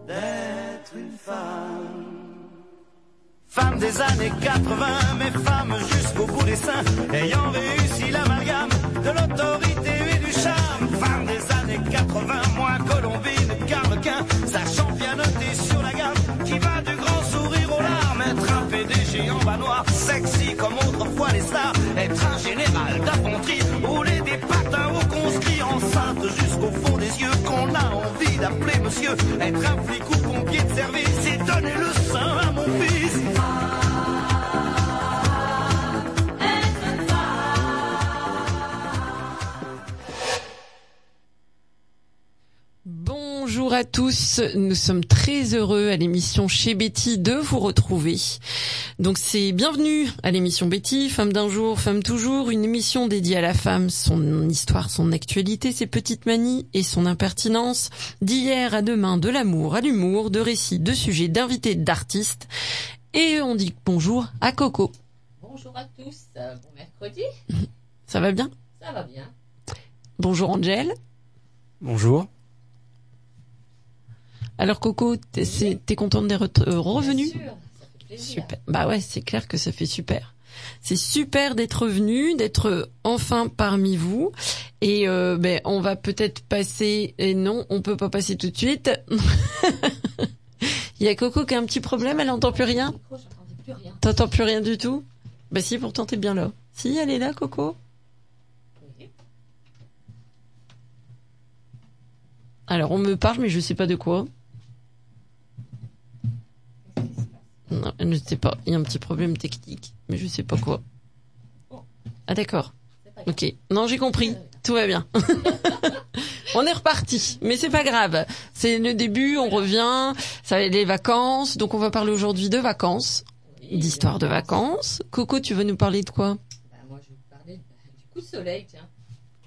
d'être une femme. Femme des années 80, mais femme jusqu'au bout des seins, ayant réussi l'amalgame de l'autorité et du charme. Femme des années 80, moins Colombine qu'Arlequin, sachant bien noter sur la gamme, qui va du grand sourire aux larmes. Être un PDG en bas noir, sexy comme autrefois les stars. Être un général d'infanterie, rouler des patins au conscrit, enceinte jusqu'au fond des yeux, qu'on a envie d'appeler monsieur. Être un flic ou pompier de service et donner le sein à mon fils. Bonjour à tous, nous sommes très heureux à l'émission Chez Betty de vous retrouver. Donc c'est bienvenue à l'émission Betty, Femme d'un jour, Femme toujours, une émission dédiée à la femme, son histoire, son actualité, ses petites manies et son impertinence, d'hier à demain, de l'amour à l'humour, de récits, de sujets, d'invités, d'artistes. Et on dit bonjour à Coco. Bonjour à tous, bon mercredi. Ça va bien ? Ça va bien. Bonjour Angel. Bonjour. Alors Coco, t'es contente d'être revenue ? Bien sûr, ça fait plaisir. Super. Bah ouais, c'est clair que ça fait super. C'est super d'être venu, d'être enfin parmi vous. Et on va peut-être passer. Et non, on peut pas passer tout de suite. Il y a Coco qui a un petit problème, elle n'entend plus rien. J'entendais plus rien. T'entends plus rien du tout ? Bah si, pourtant t'es bien là. Si, elle est là, Coco. Oui. Alors on me parle, mais je sais pas de quoi. Non, je ne sais pas. Il y a un petit problème technique, mais je sais pas quoi. Ah d'accord. Ok. Non, j'ai compris. Tout va bien. On est reparti, mais c'est pas grave. C'est le début, on revient. Ça va être les vacances, donc on va parler aujourd'hui de vacances, d'histoire de vacances. Coco, tu veux nous parler de quoi ? Moi, je vais vous parler du coup de soleil, tiens. Hein ?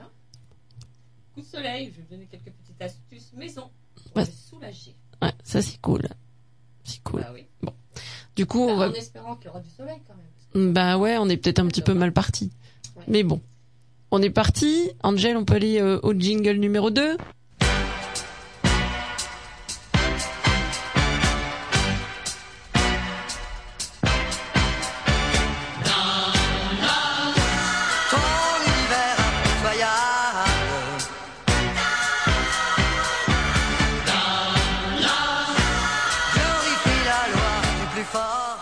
Coup de soleil, je vais vous donner quelques petites astuces maison pour Ouais. me soulager. Ouais, ça c'est cool. C'est cool. Bah oui. Bon. Du coup, on va... En espérant qu'il y aura du soleil quand même. Parce que... Bah ouais, on est peut-être un petit peu mal parti. Ouais. Mais bon. On est parti. Angel, on peut aller au jingle numéro 2. Ton univers impitoyable. Glorifie la loi du plus fort.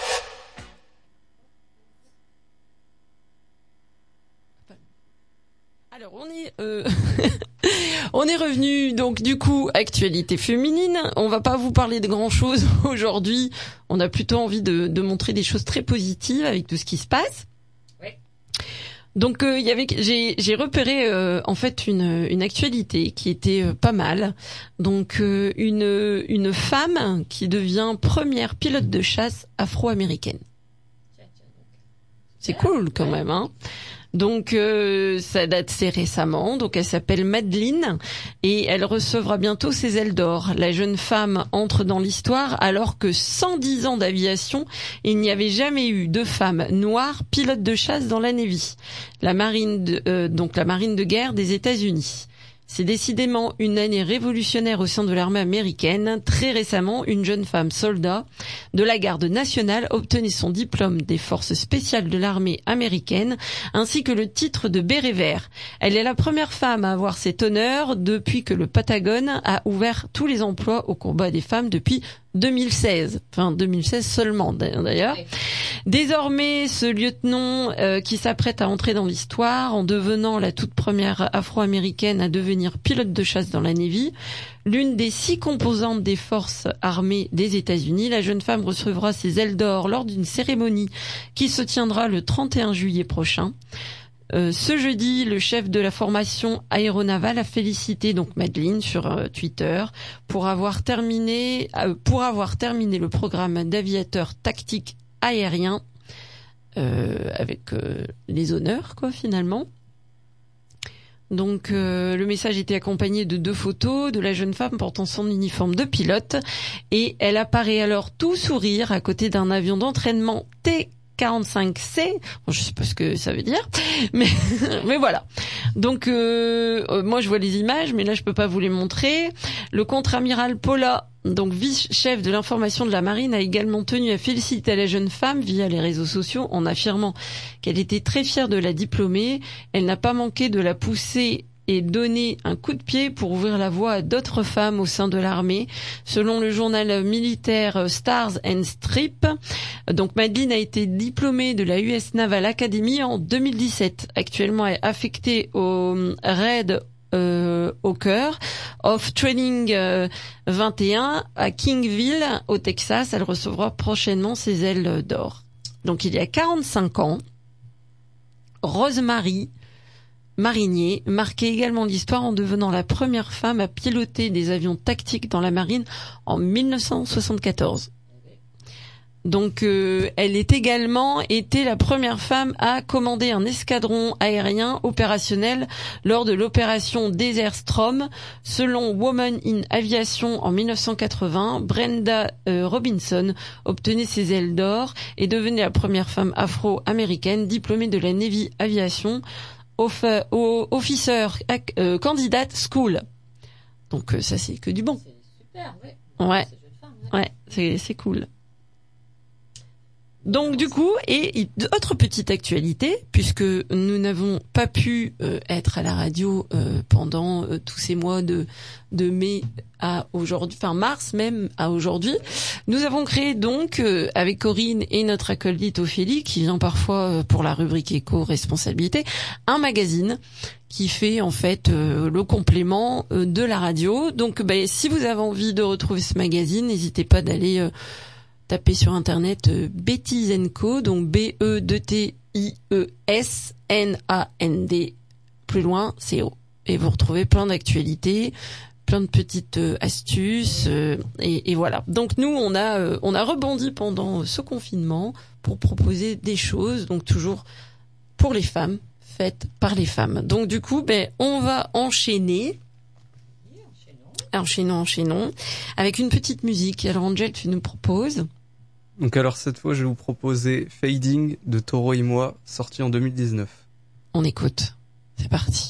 Alors on est revenu, donc du coup, actualité féminine. On va pas vous parler de grand chose aujourd'hui. On a plutôt envie de montrer des choses très positives avec tout ce qui se passe. Ouais. Donc j'ai repéré en fait une actualité qui était pas mal. Donc une femme qui devient première pilote de chasse afro-américaine. Tiens, donc. C'est cool quand même, hein. Donc ça date assez récemment. Donc elle s'appelle Madeleine et elle recevra bientôt ses ailes d'or. La jeune femme entre dans l'histoire alors que 110 ans d'aviation, il n'y avait jamais eu de femme noire pilote de chasse dans la Navy, la marine de guerre des États-Unis. C'est décidément une année révolutionnaire au sein de l'armée américaine. Très récemment, une jeune femme soldat de la garde nationale obtenait son diplôme des forces spéciales de l'armée américaine, ainsi que le titre de béret vert. Elle est la première femme à avoir cet honneur depuis que le Pentagone a ouvert tous les emplois au combat des femmes depuis 2016. Enfin, 2016 seulement, d'ailleurs. Ouais. Désormais, ce lieutenant qui s'apprête à entrer dans l'histoire en devenant la toute première afro-américaine à devenir pilote de chasse dans la Navy, l'une des 6 composantes des forces armées des États-Unis, la jeune femme recevra ses ailes d'or lors d'une cérémonie qui se tiendra le 31 juillet prochain. Ce jeudi, le chef de la formation aéronavale a félicité donc Madeleine sur Twitter pour avoir terminé le programme d'aviateur tactique aérien avec les honneurs quoi finalement. Donc le message était accompagné de 2 photos de la jeune femme portant son uniforme de pilote et elle apparaît alors tout sourire à côté d'un avion d'entraînement 45C. Bon, je sais pas ce que ça veut dire, mais mais voilà. Donc moi je vois les images, mais là je peux pas vous les montrer. Le contre-amiral Paula, donc vice-chef de l'information de la marine, a également tenu à féliciter la jeune femme via les réseaux sociaux en affirmant qu'elle était très fière de la diplômée. Elle n'a pas manqué de la pousser et donner un coup de pied pour ouvrir la voie à d'autres femmes au sein de l'armée. Selon le journal militaire Stars and Stripes, donc Madeleine a été diplômée de la US Naval Academy en 2017. Actuellement, elle est affectée au Red Hawker of Training 21 à Kingville, au Texas. Elle recevra prochainement ses ailes d'or. Donc il y a 45 ans, Rosemary Marinier marquait également l'histoire en devenant la première femme à piloter des avions tactiques dans la marine en 1974. Donc elle est également été la première femme à commander un escadron aérien opérationnel lors de l'opération Desert Storm. Selon Women in Aviation en 1980, Brenda Robinson obtenait ses ailes d'or et devenait la première femme afro-américaine diplômée de la Navy Aviation Officer Candidate School. Donc ça c'est que du bon. C'est super, ouais. Ouais. Cette jeune femme, Ouais, c'est cool. Donc du coup, et autre petite actualité, puisque nous n'avons pas pu être à la radio pendant tous ces mois de mai à aujourd'hui, enfin mars même à aujourd'hui, nous avons créé donc avec Corinne et notre acolyte Ophélie, qui vient parfois pour la rubrique éco-responsabilité, un magazine qui fait en fait le complément de la radio. Donc si vous avez envie de retrouver ce magazine, n'hésitez pas d'aller tapez sur internet Betty Co, donc BETTIESNAND plus loin CO, et vous retrouvez plein d'actualités, plein de petites astuces et voilà. Donc nous on a rebondi pendant ce confinement pour proposer des choses, donc toujours pour les femmes, faites par les femmes. Donc du coup on va enchaîner avec une petite musique. Alors Angel, tu nous proposes? Donc alors cette fois je vais vous proposer Fading de Toro et moi, sorti en 2019. On écoute, c'est parti.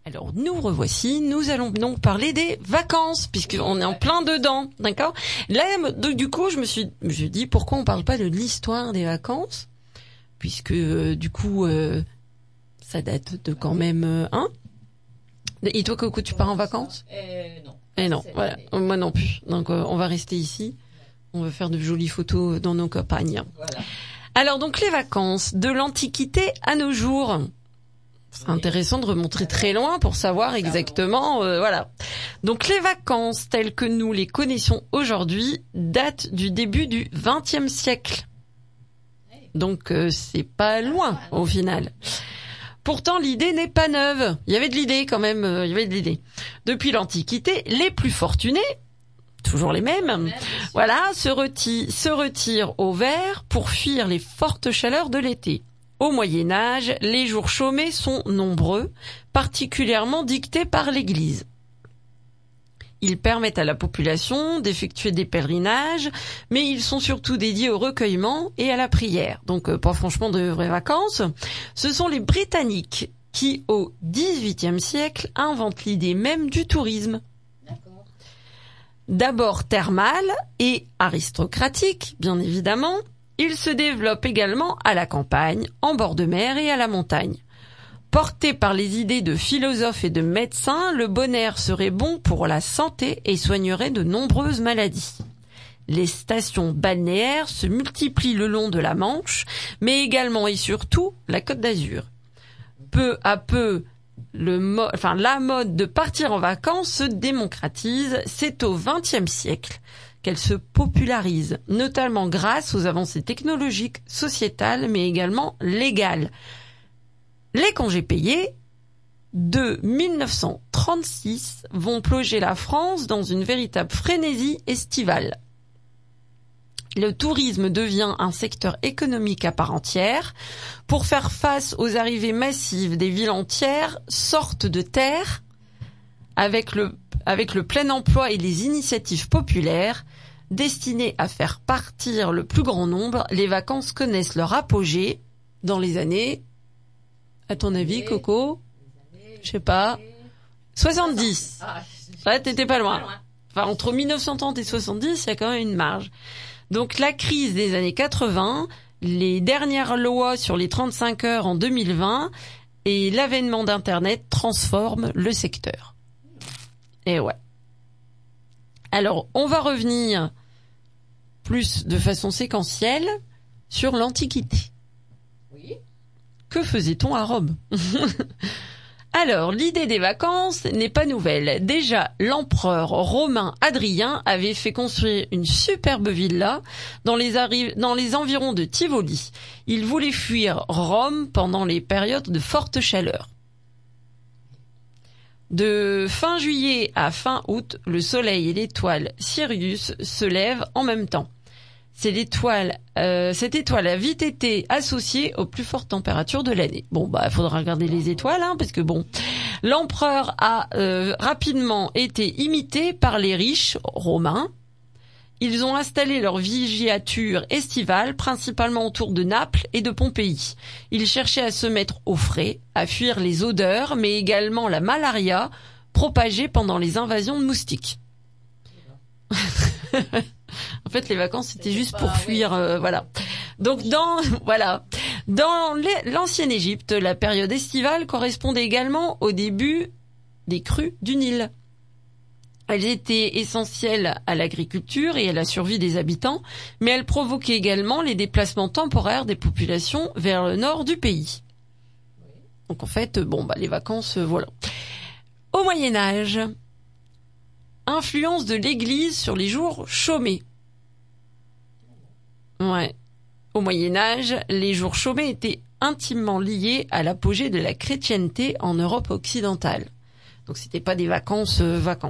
Alors nous revoici, nous allons donc parler des vacances, puisqu'on est en plein dedans, d'accord? Là, donc, du coup, je me suis dit, pourquoi on parle pas de l'histoire des vacances? Puisque du coup, ça date de quand même, hein? Et toi, Coco, tu pars en vacances? Non. Eh non, Cette voilà, année. moi non plus. Donc on va rester ici, on va faire de jolies photos dans nos campagnes. Voilà. Alors donc les vacances, de l'Antiquité à nos jours. C'est intéressant de remonter très loin pour savoir exactement, voilà. Donc les vacances telles que nous les connaissons aujourd'hui datent du début du XXe siècle. Donc c'est pas loin au final. Pourtant l'idée n'est pas neuve. Il y avait de l'idée quand même, il y avait de l'idée. Depuis l'Antiquité, les plus fortunés, toujours les mêmes, voilà, se retirent au vert pour fuir les fortes chaleurs de l'été. Au Moyen-Âge, les jours chômés sont nombreux, particulièrement dictés par l'Église. Ils permettent à la population d'effectuer des pèlerinages, mais ils sont surtout dédiés au recueillement et à la prière. Donc pas franchement de vraies vacances. Ce sont les Britanniques qui, au XVIIIe siècle, inventent l'idée même du tourisme. D'accord. D'abord thermal et aristocratique, bien évidemment, il se développe également à la campagne, en bord de mer et à la montagne. Porté par les idées de philosophes et de médecins, le bon air serait bon pour la santé et soignerait de nombreuses maladies. Les stations balnéaires se multiplient le long de la Manche, mais également et surtout la Côte d'Azur. Peu à peu, la mode de partir en vacances se démocratise. C'est au XXe siècle qu'elle se popularise, notamment grâce aux avancées technologiques, sociétales, mais également légales. Les congés payés de 1936 vont plonger la France dans une véritable frénésie estivale. Le tourisme devient un secteur économique à part entière. Pour faire face aux arrivées massives, des villes entières sortent de terre. Avec le plein emploi et les initiatives populaires destinées à faire partir le plus grand nombre, les vacances connaissent leur apogée dans les années, à ton avis, Coco? Je sais pas. 70. Ah, Ouais, t'étais pas loin. Enfin, entre 1930 et 70, il y a quand même une marge. Donc la crise des années 80, les dernières lois sur les 35 heures en 2020 et l'avènement d'Internet transforment le secteur. Et ouais. Alors, on va revenir plus de façon séquentielle sur l'Antiquité. Oui. Que faisait-on à Rome? Alors, l'idée des vacances n'est pas nouvelle. Déjà, l'empereur romain Hadrien avait fait construire une superbe villa dans les environs de Tivoli. Il voulait fuir Rome pendant les périodes de forte chaleur. De fin juillet à fin août, le soleil et l'étoile Sirius se lèvent en même temps. Cette étoile a vite été associée aux plus fortes températures de l'année. Bon, bah, il faudra regarder les étoiles, hein, parce que bon, l'empereur a rapidement été imité par les riches romains. Ils ont installé leur villégiature estivale, principalement autour de Naples et de Pompéi. Ils cherchaient à se mettre au frais, à fuir les odeurs, mais également la malaria propagée pendant les invasions de moustiques. En fait, les vacances, c'était juste pour fuir, voilà. Donc, dans l'ancienne Égypte, la période estivale correspondait également au début des crues du Nil. Elles étaient essentielles à l'agriculture et à la survie des habitants, mais elles provoquaient également les déplacements temporaires des populations vers le nord du pays. Donc, en fait, les vacances, voilà. Au Moyen-Âge, influence de l'Église sur les jours chômés. Ouais. Au Moyen-Âge, les jours chômés étaient intimement liés à l'apogée de la chrétienté en Europe occidentale. Donc c'était pas des vacances.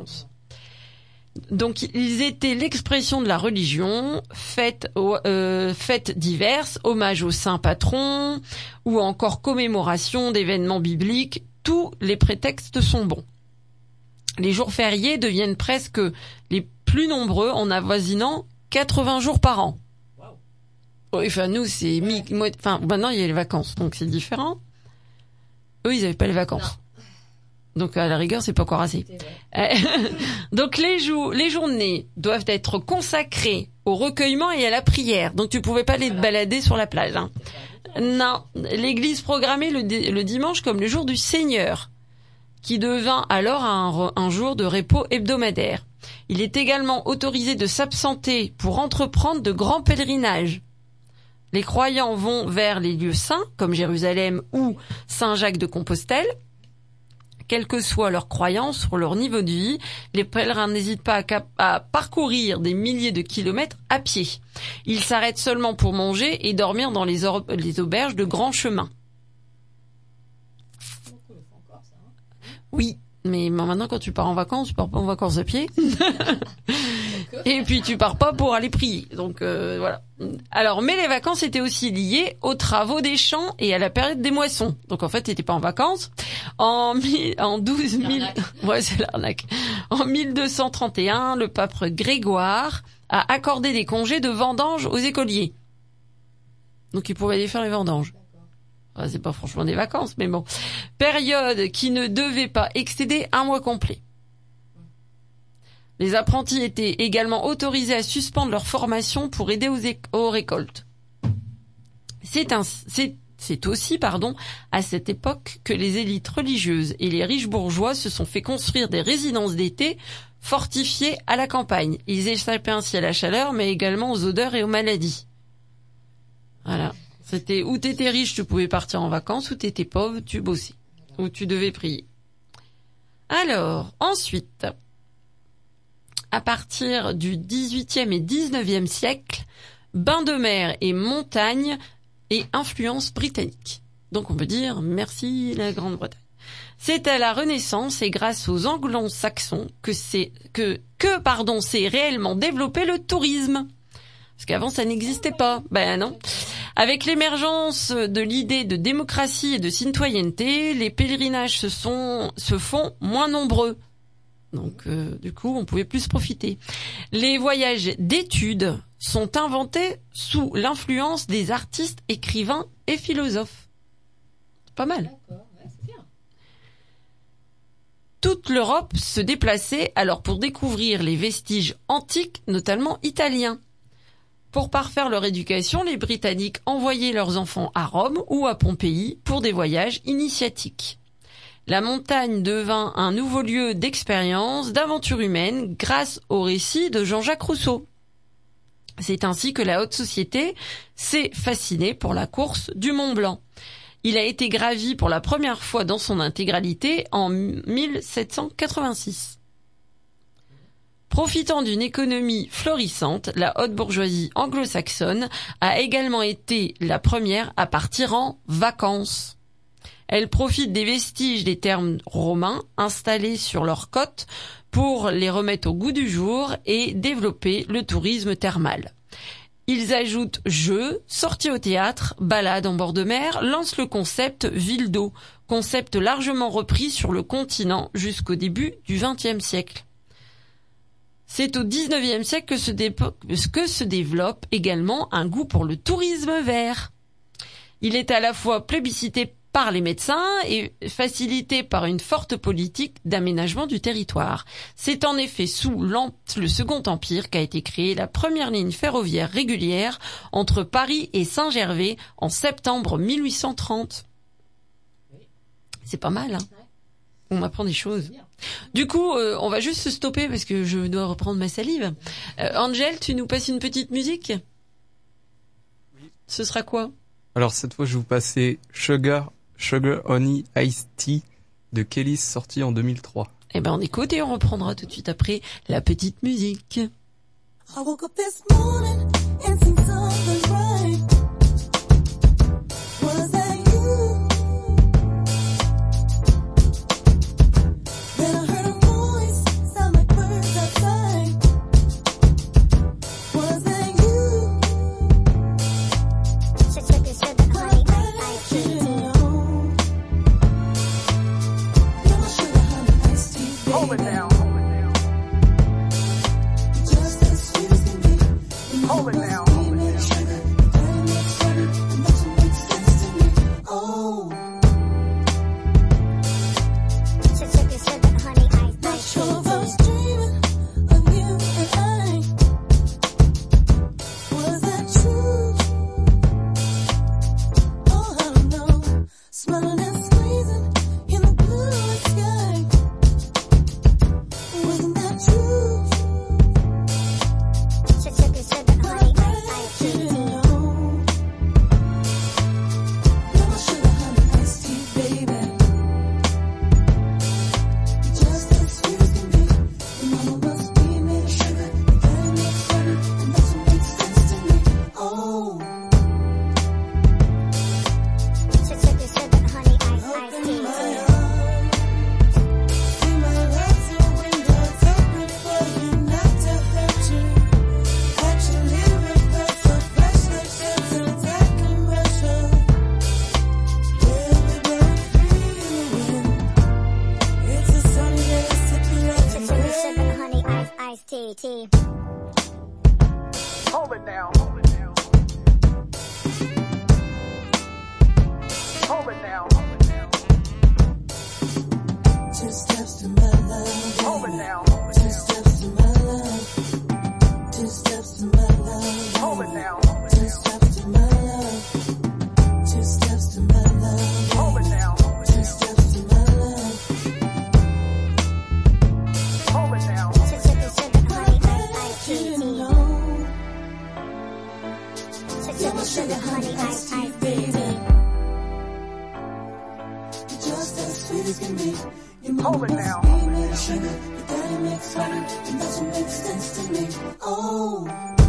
Donc ils étaient l'expression de la religion, fêtes diverses, hommages aux saints patrons ou encore commémoration d'événements bibliques. Tous les prétextes sont bons. Les jours fériés deviennent presque les plus nombreux en avoisinant 80 jours par an. Oui, enfin, nous, c'est maintenant, il y a les vacances, donc c'est différent. Eux, ils n'avaient pas les vacances. Donc à la rigueur, c'est pas encore assez. Donc les journées doivent être consacrées au recueillement et à la prière. Donc tu pouvais pas aller te balader sur la plage. Hein. Non, l'église programmait le dimanche comme le jour du Seigneur, qui devint alors un jour de repos hebdomadaire. Il est également autorisé de s'absenter pour entreprendre de grands pèlerinages. Les croyants vont vers les lieux saints, comme Jérusalem ou Saint-Jacques-de-Compostelle. Quelle que soit leur croyance ou leur niveau de vie, les pèlerins n'hésitent pas à parcourir des milliers de kilomètres à pied. Ils s'arrêtent seulement pour manger et dormir dans les auberges de grands chemins. Oui, mais maintenant quand tu pars en vacances, tu pars pas en vacances à pied. Et puis tu pars pas pour aller prier. Donc voilà. Alors, mais les vacances étaient aussi liées aux travaux des champs et à la période des moissons. Donc en fait, t'étais pas en vacances. En 12 000, ouais, c'est l'arnaque. En 1231, le pape Grégoire a accordé des congés de vendange aux écoliers. Donc ils pouvaient aller faire les vendanges. Enfin, c'est pas franchement des vacances, mais bon. Période qui ne devait pas excéder un mois complet. Les apprentis étaient également autorisés à suspendre leur formation pour aider aux récoltes. C'est aussi, à cette époque que les élites religieuses et les riches bourgeois se sont fait construire des résidences d'été fortifiées à la campagne. Ils échappaient ainsi à la chaleur, mais également aux odeurs et aux maladies. Voilà. C'était où t'étais riche, tu pouvais partir en vacances, ou t'étais pauvre, tu bossais, ou tu devais prier. Alors, ensuite, à partir du XVIIIe et XIXe siècle, bains de mer et montagnes et influence britannique. Donc on peut dire merci la Grande-Bretagne. C'est à la Renaissance et grâce aux anglo-saxons que s'est réellement développé le tourisme. Parce qu'avant ça n'existait pas. Ben non. Avec l'émergence de l'idée de démocratie et de citoyenneté, les pèlerinages se font moins nombreux. Donc, du coup, on pouvait plus profiter. Les voyages d'études sont inventés sous l'influence des artistes, écrivains et philosophes. Pas mal. D'accord, ouais, c'est bien. Toute l'Europe se déplaçait alors pour découvrir les vestiges antiques, notamment italiens. Pour parfaire leur éducation, les Britanniques envoyaient leurs enfants à Rome ou à Pompéi pour des voyages initiatiques. La montagne devint un nouveau lieu d'expérience, d'aventure humaine, grâce au récit de Jean-Jacques Rousseau. C'est ainsi que la haute société s'est fascinée pour la course du Mont Blanc. Il a été gravi pour la première fois dans son intégralité en 1786. Profitant d'une économie florissante, la haute bourgeoisie anglo-saxonne a également été la première à partir en vacances. Elle profite des vestiges des thermes romains installés sur leurs côtes pour les remettre au goût du jour et développer le tourisme thermal. Ils ajoutent jeux, sorties au théâtre, balades en bord de mer, lancent le concept ville d'eau, concept largement repris sur le continent jusqu'au début du XXe siècle. C'est au XIXe siècle que se développe également un goût pour le tourisme vert. Il est à la fois plébiscité par les médecins et facilité par une forte politique d'aménagement du territoire. C'est en effet sous le Second Empire qu'a été créée la première ligne ferroviaire régulière entre Paris et Saint-Gervais en septembre 1830. C'est pas mal, hein? On m'apprend des choses. Du coup, on va juste se stopper parce que je dois reprendre ma salive. Angel, tu nous passes une petite musique? Oui. Ce sera quoi? Alors cette fois, je vais vous passer Sugar Honey Iced Tea de Kellys, sorti en 2003. Eh ben on écoute et on reprendra tout de suite après la petite musique. I woke up this morning and seen something bright. Was that you? Then I heard a voice sound like birds outside. Was that you? Hold it down. Just as sweet as can be. Hold it down. Oh. T. Hold it down. Hold it down. Two steps to my love. Hold it down. Two steps to my love. Two steps to my love. Hold it down. Two steps to my love. Two steps to my love. Hold it down. Two steps to my love. Hold it down. Didn't know. Sugar, honey, ice, Baby. You're just as sweet as can be. Your Hold mama it must down. be made of sugar. Your daddy makes honey. And that's what makes sense to me. Oh.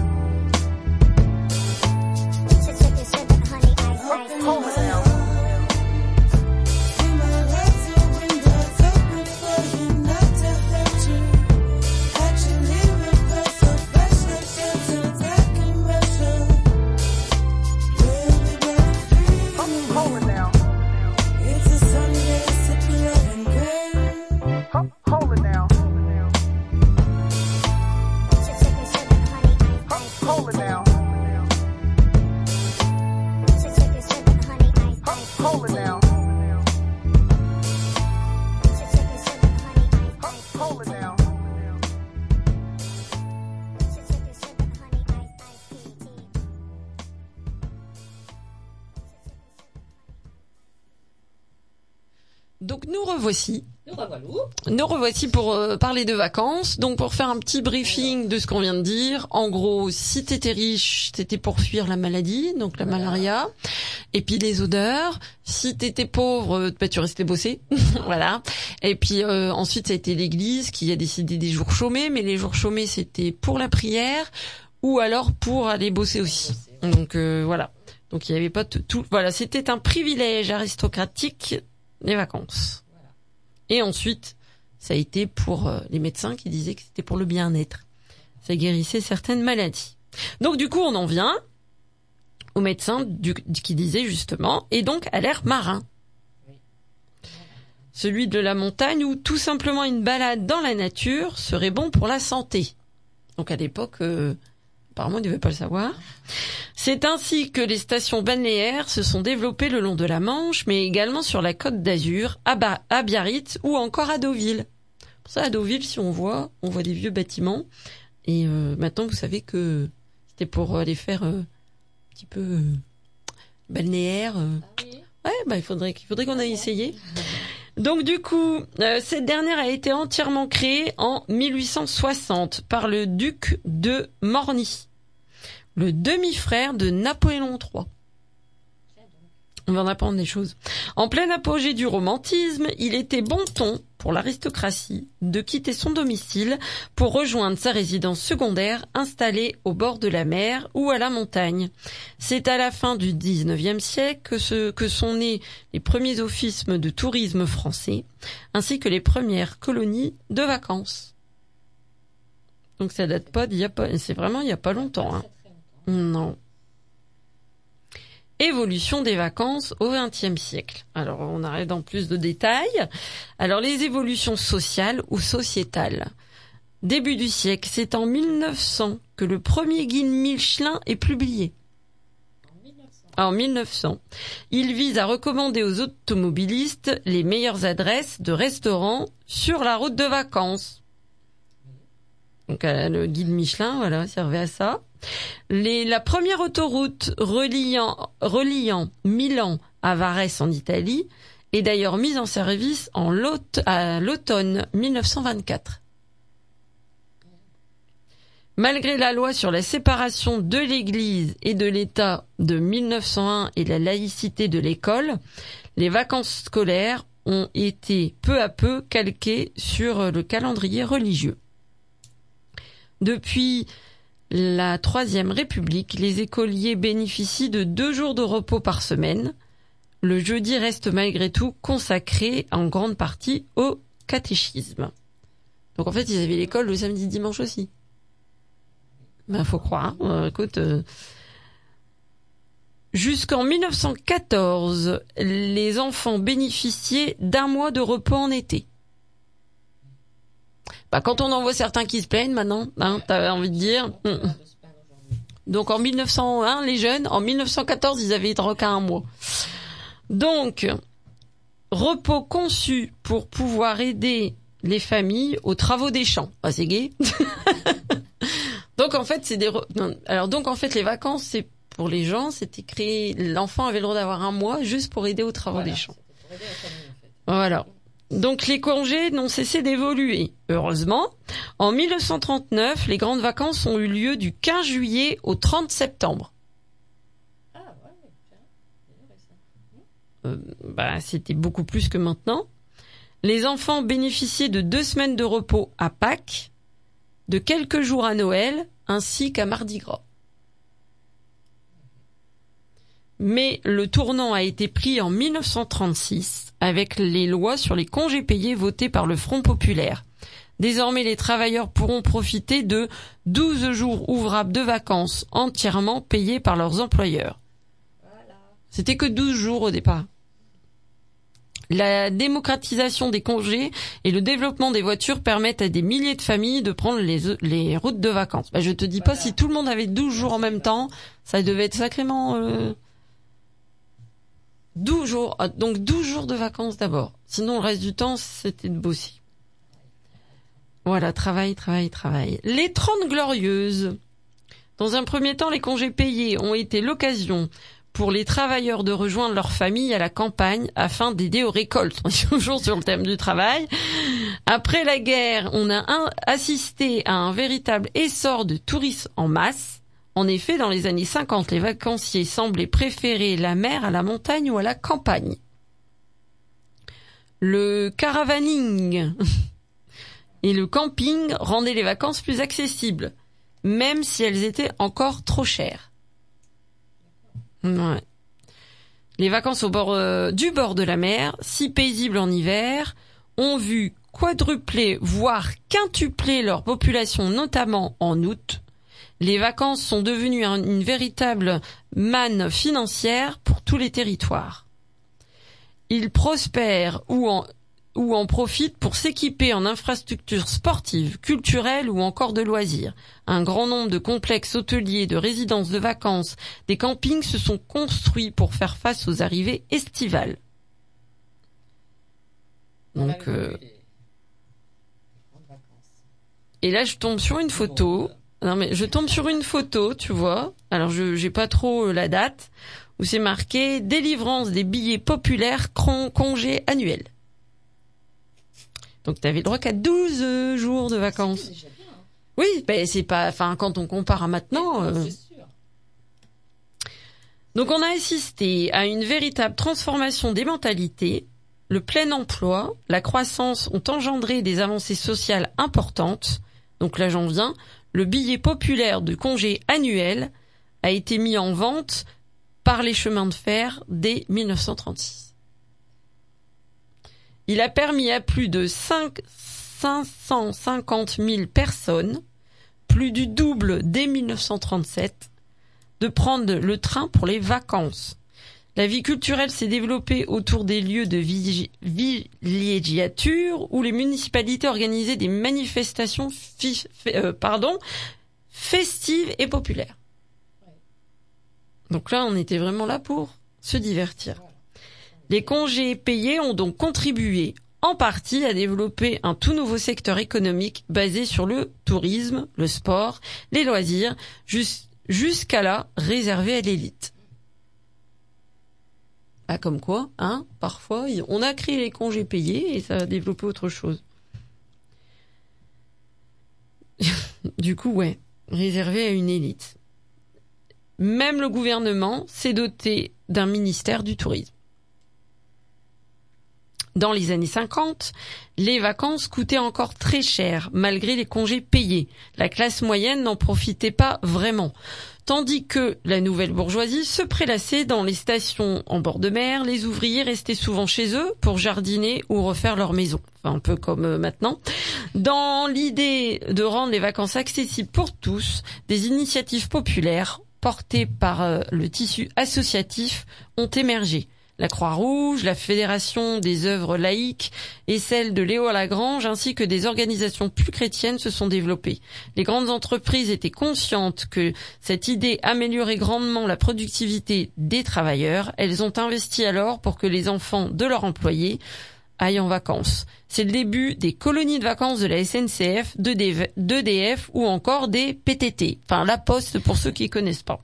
sugar, honey, ice, Hold it down. In my legs and windows open for you not to hurt you. Actually reverse so fresh like Delta that commercial. Really better free. Hold it down. It's a sunny day, sipping lemon girl. Hold it down. Hold it down. Hold it down. Hold it down. Donc nous revoici. Nous Nous revoici pour parler de vacances. Donc pour faire un petit briefing de ce qu'on vient de dire. En gros, si t'étais riche, t'étais pour fuir la maladie, donc la malaria, et puis les odeurs. Si t'étais pauvre, bah, tu restais bosser. Voilà. Et puis ensuite, ça a été l'Église qui a décidé des jours chômés, mais les jours chômés, c'était pour la prière ou alors pour aller bosser aussi. Donc voilà. Donc il y avait pas tout. Voilà, c'était un privilège aristocratique, les vacances. Et ensuite, ça a été pour les médecins qui disaient que c'était pour le bien-être. Ça guérissait certaines maladies. Donc du coup, on en vient aux médecins qui disaient justement, et donc à l'air marin. Celui de la montagne ou tout simplement une balade dans la nature serait bon pour la santé. Donc à l'époque, apparemment, on ne devait pas le savoir. C'est ainsi que les stations balnéaires se sont développées le long de la Manche, mais également sur la Côte d'Azur, à Biarritz ou encore à Deauville. Pour ça, à Deauville, si on voit des vieux bâtiments. Et maintenant, vous savez que c'était pour aller faire un petit peu balnéaire. Ouais, bah il faudrait qu'on aille essayer. Donc du coup, cette dernière a été entièrement créée en 1860 par le duc de Morny, le demi-frère de Napoléon III. On va en apprendre des choses. En plein apogée du romantisme, il était bon ton pour l'aristocratie de quitter son domicile pour rejoindre sa résidence secondaire installée au bord de la mer ou à la montagne. C'est à la fin du XIXe siècle que sont nés les premiers offices de tourisme français, ainsi que les premières colonies de vacances. Donc ça date pas c'est vraiment il y a pas longtemps, hein. Non. Évolution des vacances au XXe siècle. Alors, on arrive dans plus de détails. Alors, les évolutions sociales ou sociétales. Début du siècle, c'est en 1900 que le premier guide Michelin est publié. En 1900. Il vise à recommander aux automobilistes les meilleures adresses de restaurants sur la route de vacances. Donc, le guide Michelin, voilà, servait à ça. La première autoroute reliant Milan à Varèse en Italie est d'ailleurs mise en service à l'automne 1924. Malgré la loi sur la séparation de l'Église et de l'État de 1901 et la laïcité de l'école, les vacances scolaires ont été peu à peu calquées sur le calendrier religieux. Depuis la Troisième République, les écoliers bénéficient de 2 jours de repos par semaine. Le jeudi reste malgré tout consacré en grande partie au catéchisme. Donc en fait, ils avaient l'école le samedi dimanche aussi. Ben faut croire. Écoute, jusqu'en 1914, les enfants bénéficiaient d'1 mois de repos en été. Bah, quand on en voit certains qui se plaignent maintenant, hein, t'as envie de dire. Donc en 1901, les jeunes, en 1914, ils avaient droit qu'à 1 mois. Donc, repos conçu pour pouvoir aider les familles aux travaux des champs. Ah, c'est gai. Donc en fait, les vacances, c'est pour les gens, c'était créé. L'enfant avait le droit d'avoir 1 mois juste pour aider aux travaux des champs. Pour aider la famille, en fait. Voilà. Donc les congés n'ont cessé d'évoluer. Heureusement, en 1939, les grandes vacances ont eu lieu du 15 juillet au 30 septembre. Ah ouais, tiens. C'était beaucoup plus que maintenant. Les enfants bénéficiaient de 2 semaines de repos à Pâques, de quelques jours à Noël, ainsi qu'à Mardi Gras. Mais le tournant a été pris en 1936 avec les lois sur les congés payés votées par le Front populaire. Désormais, les travailleurs pourront profiter de 12 jours ouvrables de vacances entièrement payés par leurs employeurs. Voilà. C'était que 12 jours au départ. La démocratisation des congés et le développement des voitures permettent à des milliers de familles de prendre les routes de vacances. Je te dis pas si tout le monde avait 12 jours en même temps, ça devait être sacrément... 12 jours, donc 12 jours de vacances d'abord. Sinon, le reste du temps, c'était de bosser. Voilà, travail. Les 30 glorieuses. Dans un premier temps, les congés payés ont été l'occasion pour les travailleurs de rejoindre leur famille à la campagne afin d'aider aux récoltes. On est toujours sur le thème du travail. Après la guerre, on a assisté à un véritable essor de tourisme en masse. En effet, dans les années 50, les vacanciers semblaient préférer la mer à la montagne ou à la campagne. Le caravaning et le camping rendaient les vacances plus accessibles, même si elles étaient encore trop chères. Ouais. Les vacances du bord de la mer, si paisibles en hiver, ont vu quadrupler, voire quintupler leur population, notamment en août. Les vacances sont devenues une véritable manne financière pour tous les territoires. Ils prospèrent ou en profitent pour s'équiper en infrastructures sportives, culturelles ou encore de loisirs. Un grand nombre de complexes hôteliers, de résidences de vacances, des campings se sont construits pour faire face aux arrivées estivales. Donc, et là, je tombe sur une photo. Non, mais je tombe sur une photo, tu vois. Alors, j'ai pas trop la date, où c'est marqué délivrance des billets populaires congés annuels. Donc, t'avais le droit qu'à 12 jours de vacances. C'est déjà bien, hein. Oui, ben, c'est pas, enfin, quand on compare à maintenant. C'est sûr. Donc, on a assisté à une véritable transformation des mentalités. Le plein emploi, la croissance ont engendré des avancées sociales importantes. Donc là, j'en viens. Le billet populaire de congé annuel a été mis en vente par les chemins de fer dès 1936. Il a permis à plus de 550 000 personnes, plus du double dès 1937, de prendre le train pour les vacances. La vie culturelle s'est développée autour des lieux de villégiature où les municipalités organisaient des manifestations festives et populaires. Donc là, on était vraiment là pour se divertir. Les congés payés ont donc contribué en partie à développer un tout nouveau secteur économique basé sur le tourisme, le sport, les loisirs, jusqu'à là réservé à l'élite. Ah, comme quoi, hein, parfois, on a créé les congés payés et ça a développé autre chose. Du coup, ouais, réservé à une élite. Même le gouvernement s'est doté d'un ministère du tourisme. Dans les années 50, les vacances coûtaient encore très cher, malgré les congés payés. La classe moyenne n'en profitait pas vraiment. Tandis que la nouvelle bourgeoisie se prélassait dans les stations en bord de mer, les ouvriers restaient souvent chez eux pour jardiner ou refaire leur maison. Enfin, un peu comme maintenant. Dans l'idée de rendre les vacances accessibles pour tous, des initiatives populaires portées par le tissu associatif ont émergé. La Croix-Rouge, la Fédération des œuvres laïques et celle de Léo Lagrange, ainsi que des organisations plus chrétiennes se sont développées. Les grandes entreprises étaient conscientes que cette idée améliorait grandement la productivité des travailleurs. Elles ont investi alors pour que les enfants de leurs employés aillent en vacances. C'est le début des colonies de vacances de la SNCF, d'EDF ou encore des PTT. Enfin, la Poste pour ceux qui connaissent pas.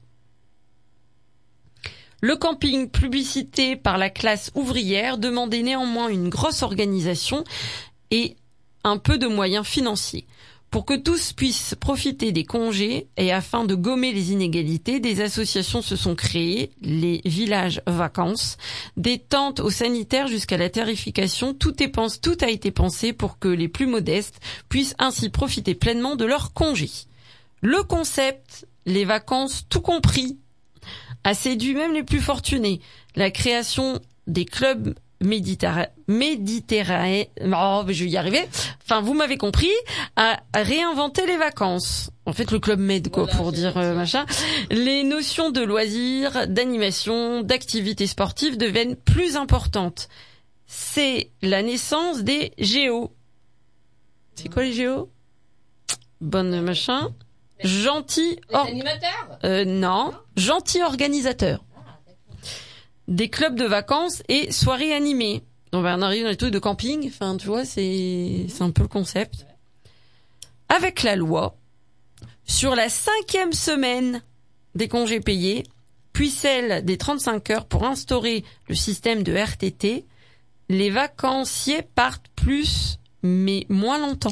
Le camping, publicité par la classe ouvrière, demandait néanmoins une grosse organisation et un peu de moyens financiers. Pour que tous puissent profiter des congés et afin de gommer les inégalités, des associations se sont créées, les villages vacances, des tentes aux sanitaires jusqu'à la tarification. Tout a été pensé pour que les plus modestes puissent ainsi profiter pleinement de leurs congés. Le concept, les vacances tout compris, a séduit même les plus fortunés. La création des clubs méditerranéens, je vais y arriver. Enfin, vous m'avez compris, a réinventé les vacances. En fait, le club med, quoi, Voilà, pour dire machin. Les notions de loisirs, d'animation, d'activités sportives deviennent plus importantes. C'est la naissance des géos. C'est quoi les géos? Bonne machin. Gentil. Les animateurs. Non, gentil organisateur. Des clubs de vacances et soirées animées. Donc on arrive dans les trucs de camping, enfin tu vois, c'est un peu le concept. Avec la loi, sur la 5e semaine des congés payés, puis celle des 35 heures pour instaurer le système de RTT, les vacanciers partent plus mais moins longtemps.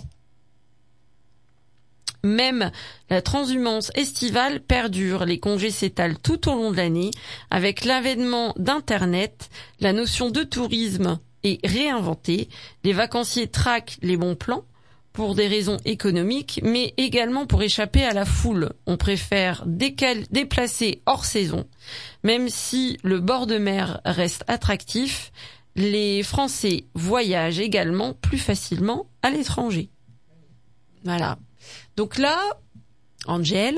Même la transhumance estivale perdure, les congés s'étalent tout au long de l'année. Avec l'avènement d'Internet, la notion de tourisme est réinventée. Les vacanciers traquent les bons plans pour des raisons économiques, mais également pour échapper à la foule. On préfère déplacer hors saison. Même si le bord de mer reste attractif, les Français voyagent également plus facilement à l'étranger. Voilà. Donc là, Angel,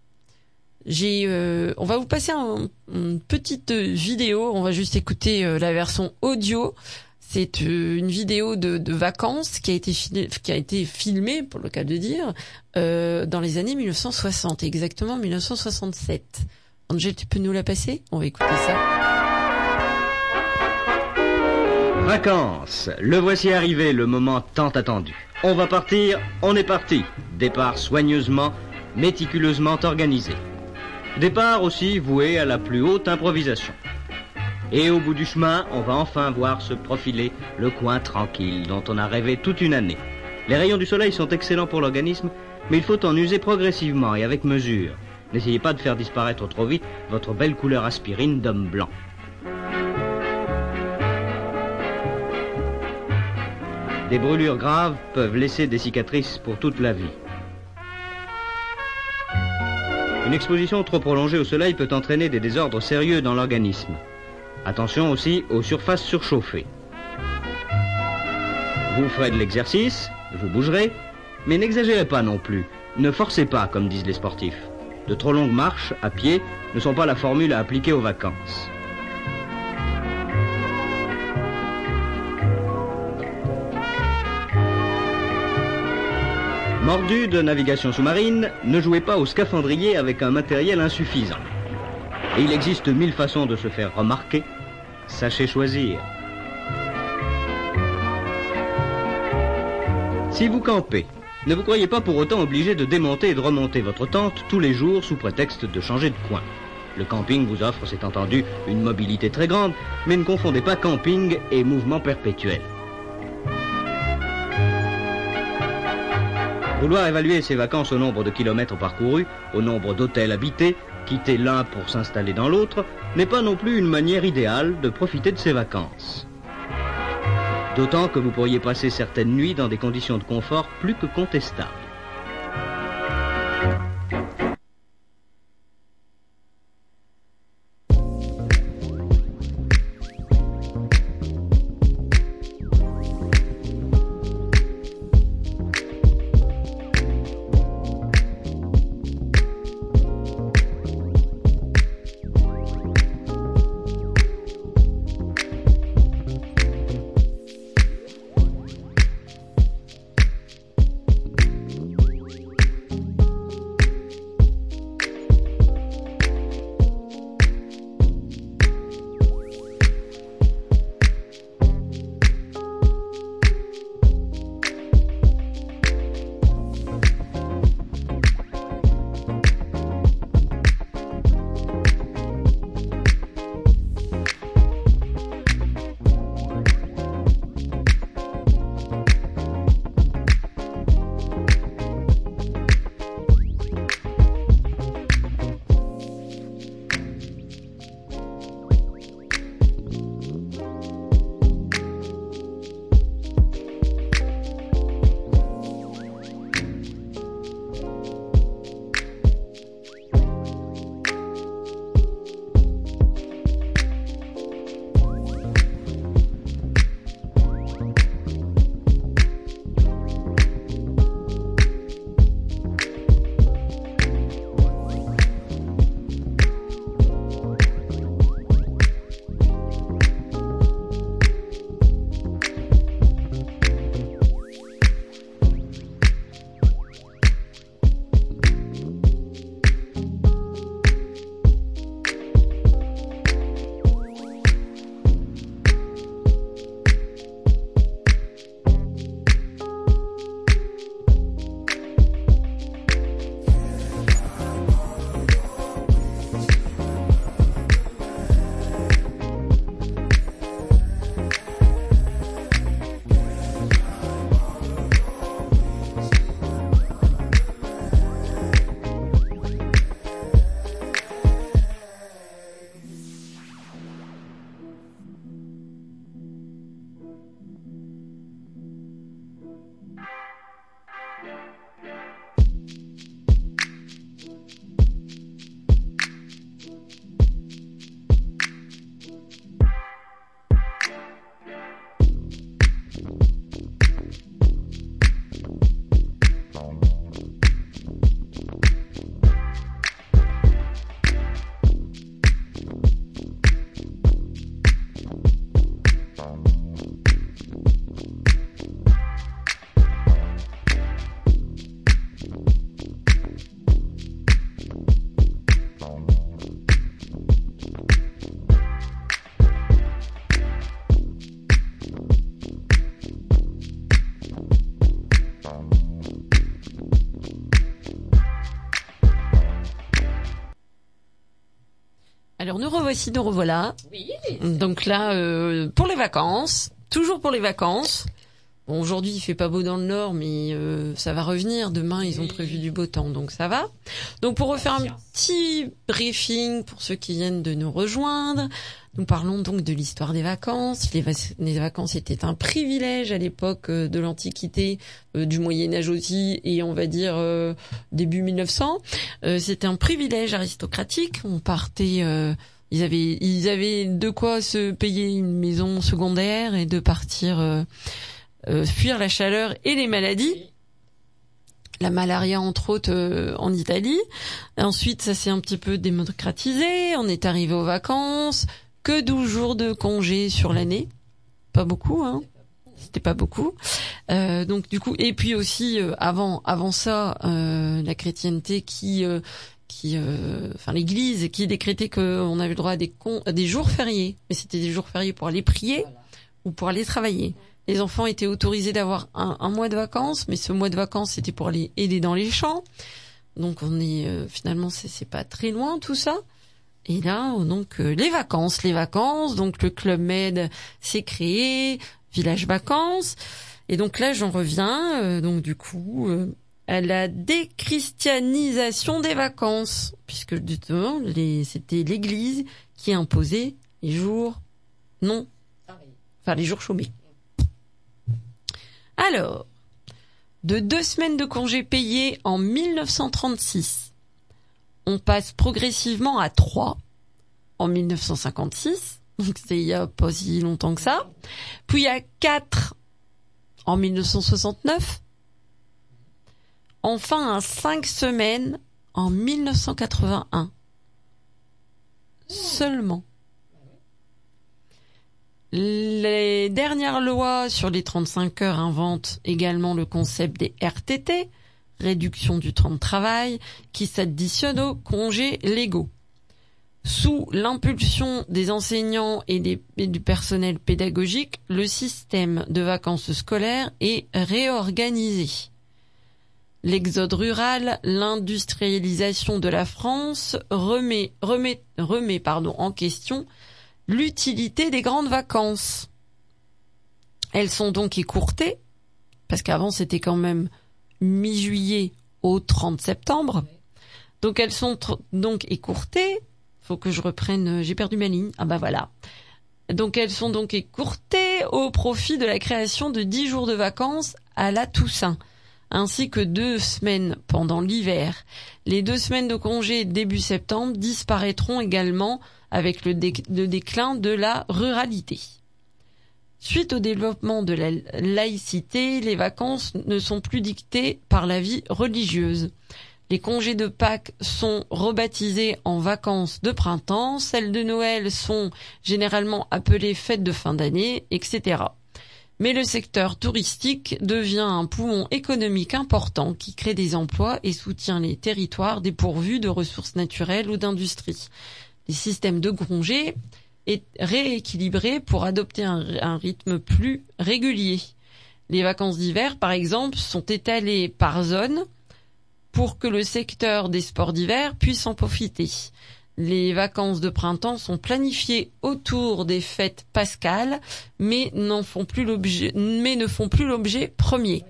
on va vous passer une petite vidéo. On va juste écouter la version audio. C'est une vidéo de vacances qui a été filmée, pour le cas de dire, dans les années 1960, exactement 1967. Angel, tu peux nous la passer? On va écouter ça. Vacances, le voici arrivé, le moment tant attendu. On va partir, on est parti. Départ soigneusement, méticuleusement organisé. Départ aussi voué à la plus haute improvisation. Et au bout du chemin, on va enfin voir se profiler le coin tranquille dont on a rêvé toute une année. Les rayons du soleil sont excellents pour l'organisme, mais il faut en user progressivement et avec mesure. N'essayez pas de faire disparaître trop vite votre belle couleur aspirine d'homme blanc. Des brûlures graves peuvent laisser des cicatrices pour toute la vie. Une exposition trop prolongée au soleil peut entraîner des désordres sérieux dans l'organisme. Attention aussi aux surfaces surchauffées. Vous ferez de l'exercice, vous bougerez, mais n'exagérez pas non plus. Ne forcez pas, comme disent les sportifs. De trop longues marches à pied ne sont pas la formule à appliquer aux vacances. Mordu de navigation sous-marine, ne jouez pas au scaphandrier avec un matériel insuffisant. Et il existe 1000 façons de se faire remarquer. Sachez choisir. Si vous campez, ne vous croyez pas pour autant obligé de démonter et de remonter votre tente tous les jours sous prétexte de changer de coin. Le camping vous offre, c'est entendu, une mobilité très grande, mais ne confondez pas camping et mouvement perpétuel. Vouloir évaluer ses vacances au nombre de kilomètres parcourus, au nombre d'hôtels habités, quitter l'un pour s'installer dans l'autre, n'est pas non plus une manière idéale de profiter de ses vacances. D'autant que vous pourriez passer certaines nuits dans des conditions de confort plus que contestables. Alors nous revoilà. Oui. Donc là, pour les vacances, toujours pour les vacances. Bon, aujourd'hui, il fait pas beau dans le nord, mais ça va revenir. Demain, ils ont prévu du beau temps, donc ça va. Donc pour refaire un petit briefing pour ceux qui viennent de nous rejoindre, nous parlons donc de l'histoire des vacances. Les vacances étaient un privilège à l'époque de l'Antiquité, du Moyen-Âge aussi, et on va dire début 1900. C'était un privilège aristocratique. On partait... Ils avaient de quoi se payer une maison secondaire et de partir fuir la chaleur et les maladies. La malaria, entre autres, en Italie. Ensuite, ça s'est un petit peu démocratisé. On est arrivé aux vacances. Que 12 jours de congé sur l'année. Pas beaucoup, hein. C'était pas beaucoup. Donc, du coup, et puis aussi, avant ça, la chrétienté enfin l'Église qui décrétait qu'on avait le droit à des jours fériés, mais c'était des jours fériés pour aller prier ou pour aller travailler. Les enfants étaient autorisés d'avoir un mois de vacances, mais ce mois de vacances c'était pour aller aider dans les champs. Donc on est finalement c'est pas très loin tout ça. Et là donc les vacances, donc le Club Med s'est créé, village vacances. Et donc là j'en reviens donc du coup à la déchristianisation des vacances, puisque justement c'était l'Église qui imposait les jours les jours chômés. Alors, de 2 semaines de congés payés en 1936, on passe progressivement à 3 en 1956, donc c'est il y a pas si longtemps que ça, puis à 4 en 1969, enfin à 5 semaines en 1981. Seulement. Les dernières lois sur les 35 heures inventent également le concept des RTT, réduction du temps de travail, qui s'additionne aux congés légaux. Sous l'impulsion des enseignants et du personnel pédagogique, le système de vacances scolaires est réorganisé. L'exode rural, l'industrialisation de la France remet en question l'utilité des grandes vacances. Elles sont donc écourtées, parce qu'avant c'était quand même mi-juillet au 30 septembre. Donc elles sont donc écourtées. Faut que je reprenne, j'ai perdu ma ligne. Ah bah voilà. Donc elles sont donc écourtées au profit de la création de 10 jours de vacances à la Toussaint, ainsi que 2 semaines pendant l'hiver. Les 2 semaines de congé début septembre disparaîtront également avec le déclin de la ruralité. Suite au développement de la laïcité, les vacances ne sont plus dictées par la vie religieuse. Les congés de Pâques sont rebaptisés en vacances de printemps, celles de Noël sont généralement appelées fêtes de fin d'année, etc. Mais le secteur touristique devient un poumon économique important qui crée des emplois et soutient les territoires dépourvus de ressources naturelles ou d'industrie. Les systèmes de congés est rééquilibré pour adopter un rythme plus régulier. Les vacances d'hiver, par exemple, sont étalées par zone pour que le secteur des sports d'hiver puisse en profiter. Les vacances de printemps sont planifiées autour des fêtes pascales, mais ne font plus l'objet premier.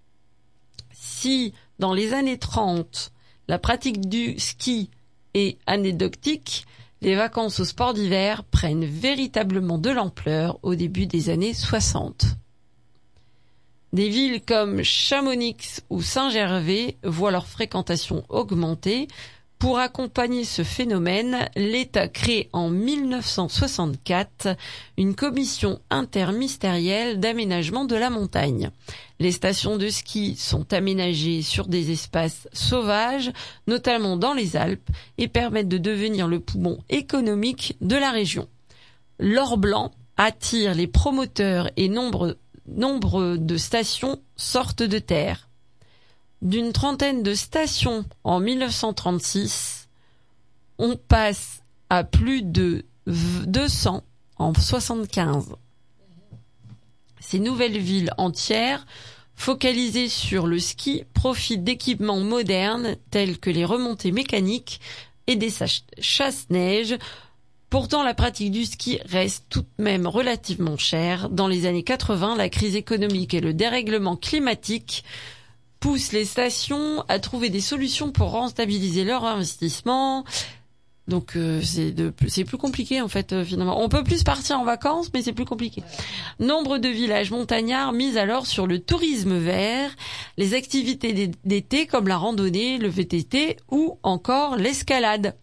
Si, dans les années 30, la pratique du ski est anecdotique, les vacances au sport d'hiver prennent véritablement de l'ampleur au début des années 60. Des villes comme Chamonix ou Saint-Gervais voient leur fréquentation augmenter. Pour accompagner ce phénomène, l'État crée en 1964 une commission interministérielle d'aménagement de la montagne. Les stations de ski sont aménagées sur des espaces sauvages, notamment dans les Alpes, et permettent de devenir le poumon économique de la région. L'or blanc attire les promoteurs et nombre de stations sortent de terre. D'une trentaine de stations en 1936, on passe à plus de 200 en 75. Ces nouvelles villes entières, focalisées sur le ski, profitent d'équipements modernes tels que les remontées mécaniques et des chasse-neige. Pourtant, la pratique du ski reste tout de même relativement chère. Dans les années 80, la crise économique et le dérèglement climatique poussent les stations à trouver des solutions pour rentabiliser leur investissement. Donc c'est plus compliqué en fait finalement. On peut plus partir en vacances, mais c'est plus compliqué. Nombre de villages montagnards misent alors sur le tourisme vert, les activités d'été comme la randonnée, le VTT ou encore l'escalade.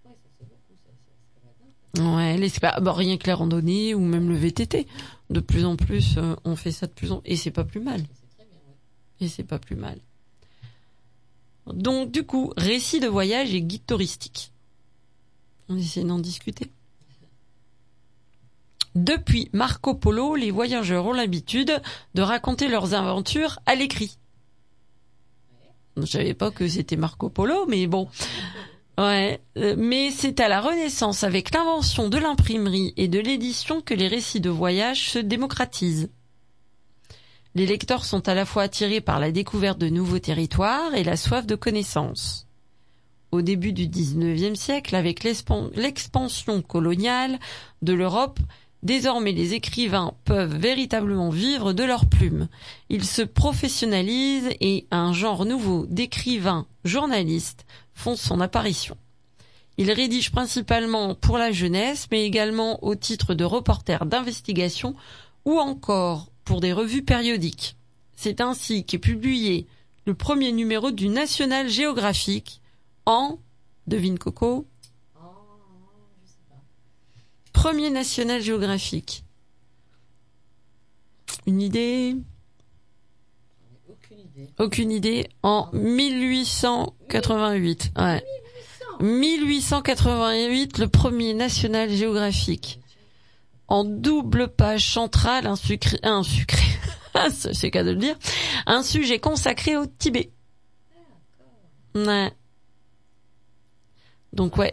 Ouais, rien que la randonnée ou même le VTT. De plus en plus, on fait ça de plus en plus, et c'est pas plus mal. Et c'est pas plus mal. Donc, du coup, récit de voyage et guide touristique. On essaie d'en discuter. Depuis Marco Polo, les voyageurs ont l'habitude de raconter leurs aventures à l'écrit. Je savais pas que c'était Marco Polo, mais bon. Ouais, mais c'est à la Renaissance, avec l'invention de l'imprimerie et de l'édition, que les récits de voyage se démocratisent. Les lecteurs sont à la fois attirés par la découverte de nouveaux territoires et la soif de connaissance. Au début du XIXe siècle, avec l'expansion coloniale de l'Europe, désormais les écrivains peuvent véritablement vivre de leur plume. Ils se professionnalisent et un genre nouveau d'écrivains journalistes font son apparition. Ils rédigent principalement pour la jeunesse, mais également au titre de reporters d'investigation ou encore pour des revues périodiques. C'est ainsi qu'est publié le premier numéro du National Geographic en, devine Coco, premier National Geographic. Une idée? Aucune idée. En 1888. Ouais. 1888, le premier National Geographic. En double page centrale, un sucré, c'est cadeau de le dire, un sujet consacré au Tibet. Ouais. Donc ouais,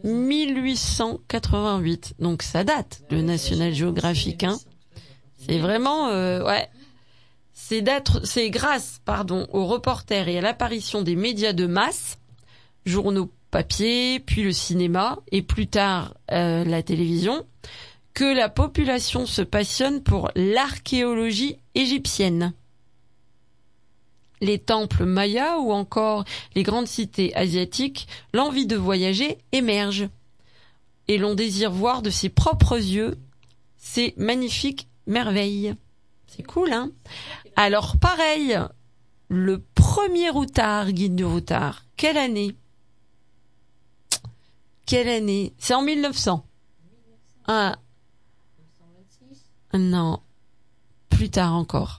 1888. Donc ça date, le National Geographic, hein. C'est vraiment, ouais. C'est grâce, aux reporters et à l'apparition des médias de masse, journaux papier, puis le cinéma, et plus tard la télévision, que la population se passionne pour l'archéologie égyptienne. Les temples mayas ou encore les grandes cités asiatiques, l'envie de voyager émerge. Et l'on désire voir de ses propres yeux ces magnifiques merveilles. C'est cool, hein? Alors pareil, le premier routard, guide du routard, quelle année? C'est en 1900. Ah. Non, plus tard encore.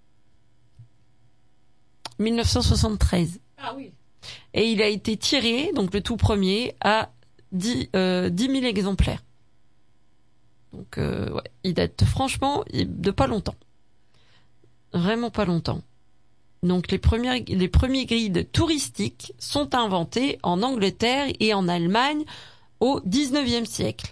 1973. Ah oui. Et il a été tiré, donc le tout premier, à 10 000 exemplaires. Donc, ouais, il date franchement de pas longtemps. Vraiment pas longtemps. Donc, les premiers guides touristiques sont inventés en Angleterre et en Allemagne au 19e siècle.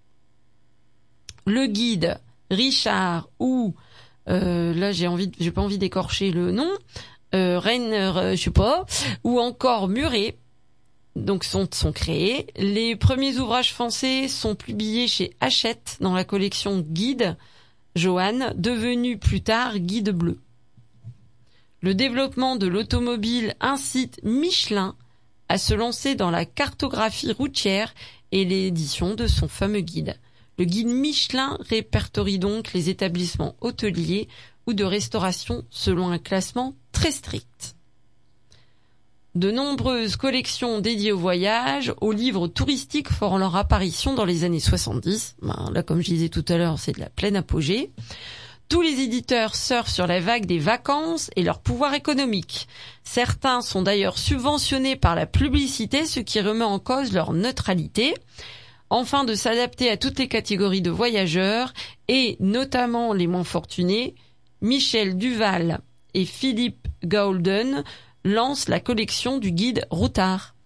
Le guide Richard ou, là j'ai pas envie d'écorcher le nom, Rainer, je sais pas, ou encore Muret, donc sont créés. Les premiers ouvrages français sont publiés chez Hachette dans la collection Guide Johann, devenu plus tard Guide Bleu. Le développement de l'automobile incite Michelin à se lancer dans la cartographie routière et l'édition de son fameux guide. Le guide Michelin répertorie donc les établissements hôteliers ou de restauration selon un classement très strict. De nombreuses collections dédiées au voyage, aux livres touristiques feront leur apparition dans les années 70. Là, comme je disais tout à l'heure, c'est de la pleine apogée. Tous les éditeurs surfent sur la vague des vacances et leur pouvoir économique. Certains sont d'ailleurs subventionnés par la publicité, ce qui remet en cause leur neutralité. Afin de s'adapter à toutes les catégories de voyageurs, et notamment les moins fortunés, Michel Duval et Philippe Gaulden lancent la collection du guide Routard.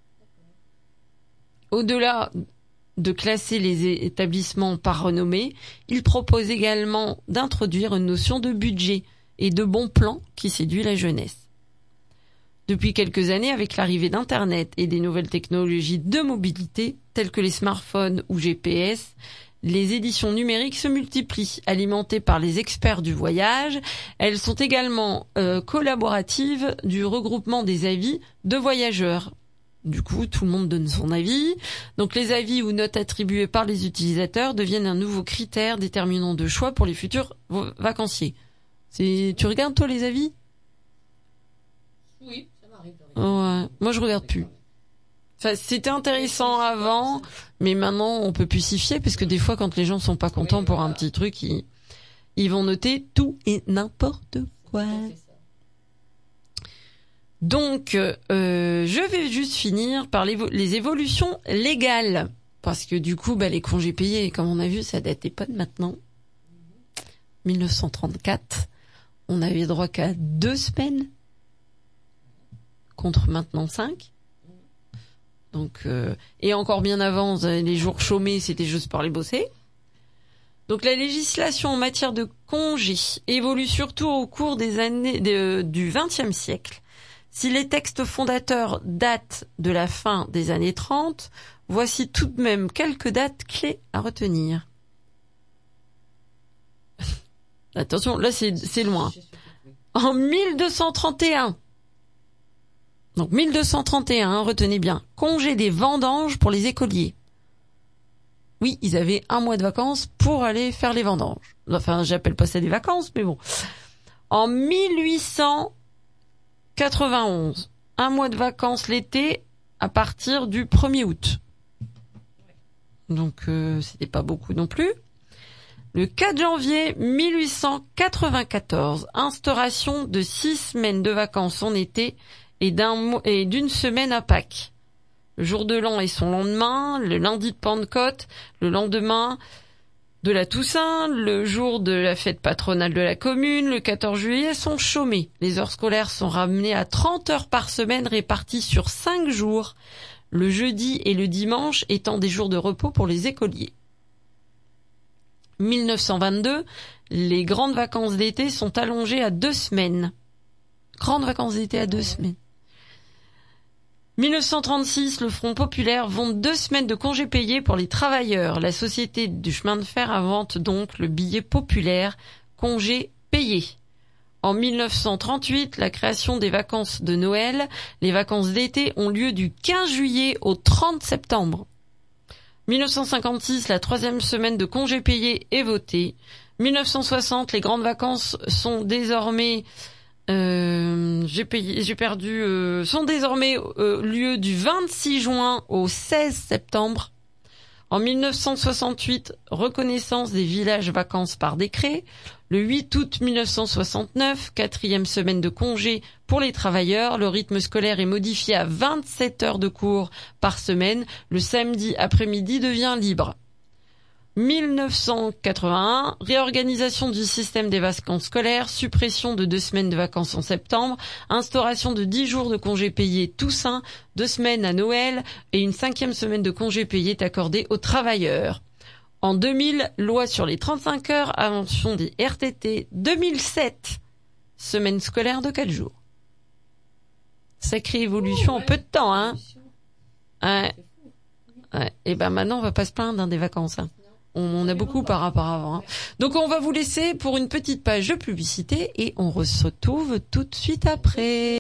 Au-delà de classer les établissements par renommée, il propose également d'introduire une notion de budget et de bon plan qui séduit la jeunesse. Depuis quelques années, avec l'arrivée d'Internet et des nouvelles technologies de mobilité, telles que les smartphones ou GPS, les éditions numériques se multiplient, alimentées par les experts du voyage. Elles sont également collaboratives du regroupement des avis de voyageurs. Du coup, tout le monde donne son avis. Donc les avis ou notes attribuées par les utilisateurs deviennent un nouveau critère déterminant de choix pour les futurs vacanciers. Tu regardes toi les avis ? Oui, ça m'arrive de regarder. Ouais, moi je regarde plus. Enfin, c'était intéressant avant, mais maintenant on peut plus s'y fier parce que des fois quand les gens sont pas contents pour un petit truc, ils vont noter tout et n'importe quoi. Donc, je vais juste finir par les évolutions légales. Parce que du coup, les congés payés, comme on a vu, ça datait pas de maintenant. 1934, on avait droit qu'à 2 semaines. Contre maintenant 5. Donc, et encore bien avant, les jours chômés, c'était juste pour les bosser. Donc la législation en matière de congés évolue surtout au cours des années du XXe siècle. Si les textes fondateurs datent de la fin des années 30, voici tout de même quelques dates clés à retenir. Attention, là c'est loin. En 1231. Donc 1231, retenez bien. Congé des vendanges pour les écoliers. Oui, ils avaient 1 mois de vacances pour aller faire les vendanges. Enfin, j'appelle pas ça des vacances, mais bon. En 1891, 1 mois de vacances l'été à partir du 1er août. Donc, c'était pas beaucoup non plus. Le 4 janvier 1894, instauration de 6 semaines de vacances en été et d'une semaine à Pâques. Le jour de l'an et son lendemain, le lundi de Pentecôte, le lendemain de la Toussaint, le jour de la fête patronale de la commune, le 14 juillet, sont chômés. Les heures scolaires sont ramenées à 30 heures par semaine réparties sur 5 jours, le jeudi et le dimanche étant des jours de repos pour les écoliers. 1922, les grandes vacances d'été sont allongées à 2 semaines. Grandes vacances d'été à 2 semaines. 1936, le Front populaire vend 2 semaines de congés payés pour les travailleurs. La société du chemin de fer invente donc le billet populaire congé payé. En 1938, la création des vacances de Noël. Les vacances d'été ont lieu du 15 juillet au 30 septembre. 1956, la 3e semaine de congés payés est votée. 1960, les grandes vacances sont désormais sont désormais lieu du 26 juin au 16 septembre. En 1968, reconnaissance des villages vacances par décret. Le 8 août 1969, 4e semaine de congé pour les travailleurs. Le rythme scolaire est modifié à 27 heures de cours par semaine. Le samedi après-midi devient libre. 1981, réorganisation du système des vacances scolaires, suppression de 2 semaines de vacances en septembre, instauration de 10 jours de congés payés Toussaint, 2 semaines à Noël et une 5e semaine de congés payés est accordée aux travailleurs. En 2000, loi sur les 35 heures, invention des RTT. 2007, semaine scolaire de 4 jours. Sacrée évolution en peu de temps, hein. Ouais. Et maintenant, on va pas se plaindre des vacances, hein. On a beaucoup par rapport à avant. Hein. Donc on va vous laisser pour une petite page de publicité et on se retrouve tout de suite après.